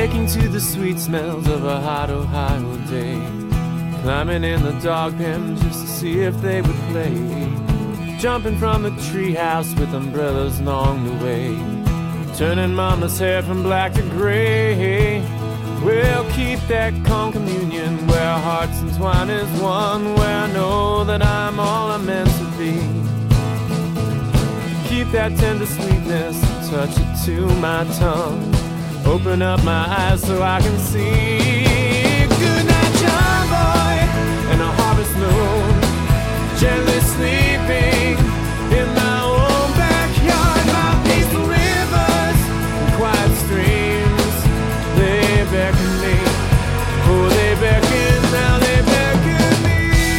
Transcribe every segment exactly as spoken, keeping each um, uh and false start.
waking to the sweet smells of a hot Ohio day, climbing in the dog pen just to see if they would play, jumping from the treehouse with umbrellas along the way, turning mama's hair from black to gray. We'll keep that calm communion where our hearts entwine as one, where I know that I'm all I'm meant to be. Keep that tender sweetness, touch it to my tongue, open up my eyes so I can see. Good night, John Boy, and a harvest moon, gently sleeping in my own backyard. My peaceful rivers and quiet streams, they beckon me. Oh, they beckon, now they beckon me.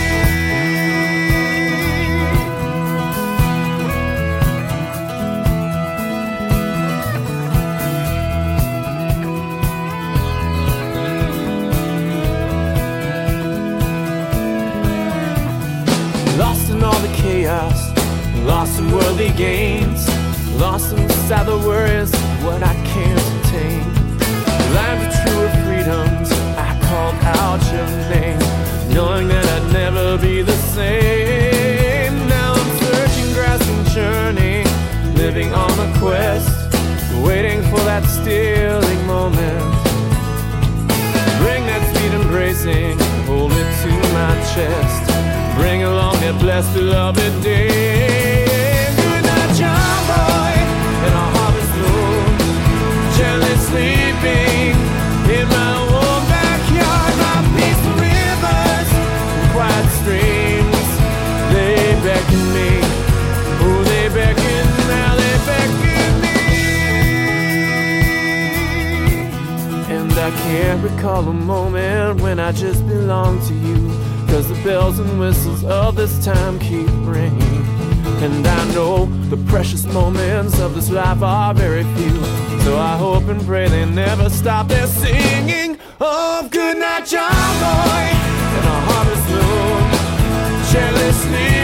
Lost in all the chaos, lost in worldly gains, lost inside the worries of what I can't attain. Life of truer freedoms, I called out your name, knowing that I'd never be the same. Now I'm searching, grasping, churning, living on a quest, waiting for that stealing moment. Bring that sweet embracing, hold it to my chest, bring along that blessed beloved day. Good night, John Boy, and a harvest moon, gently sleeping in my own backyard. My peaceful rivers and quiet streams, they beckon me. Oh, they beckon, now they beckon me. And I can't recall a moment when I just belonged to you, 'cause the bells and whistles of this time keep ringing. And I know the precious moments of this life are very few, so I hope and pray they never stop their singing of good night, John Boy, and a harvest moon, gently sleep.